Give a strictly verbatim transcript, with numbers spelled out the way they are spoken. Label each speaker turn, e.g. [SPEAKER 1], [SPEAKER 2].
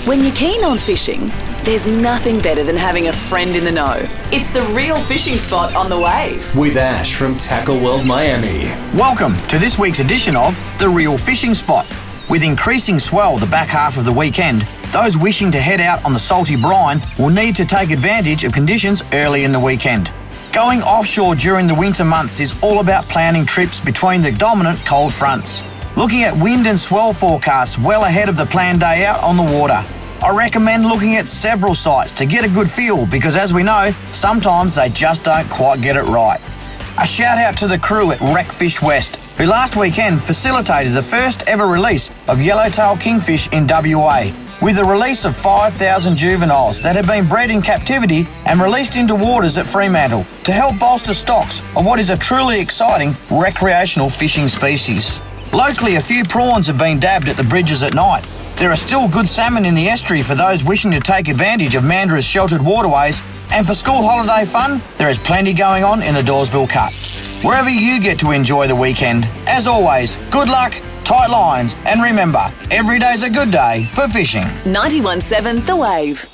[SPEAKER 1] When you're keen on fishing, there's nothing better than having a friend in the know. It's the Real Fishing Spot on the Wave.
[SPEAKER 2] With Ash from Tackle World Miami.
[SPEAKER 3] Welcome to this week's edition of The Real Fishing Spot. With increasing swell the back half of the weekend, those wishing to head out on the salty brine will need to take advantage of conditions early in the weekend. Going offshore during the winter months is all about planning trips between the dominant cold fronts. Looking at wind and swell forecasts well ahead of the planned day out on the water. I recommend looking at several sites to get a good feel because, as we know, sometimes they just don't quite get it right. A shout out to the crew at Wreckfish West, who last weekend facilitated the first ever release of yellowtail kingfish in W A, with the release of five thousand juveniles that had been bred in captivity and released into waters at Fremantle to help bolster stocks of what is a truly exciting recreational fishing species. Locally, a few prawns have been dabbed at the bridges at night. There are still good salmon in the estuary for those wishing to take advantage of Mandra's sheltered waterways, and for school holiday fun, there is plenty going on in the Dawesville Cut. Wherever you get to enjoy the weekend, as always, good luck, tight lines, and remember, every day's a good day for fishing.
[SPEAKER 1] ninety-one point seven The Wave.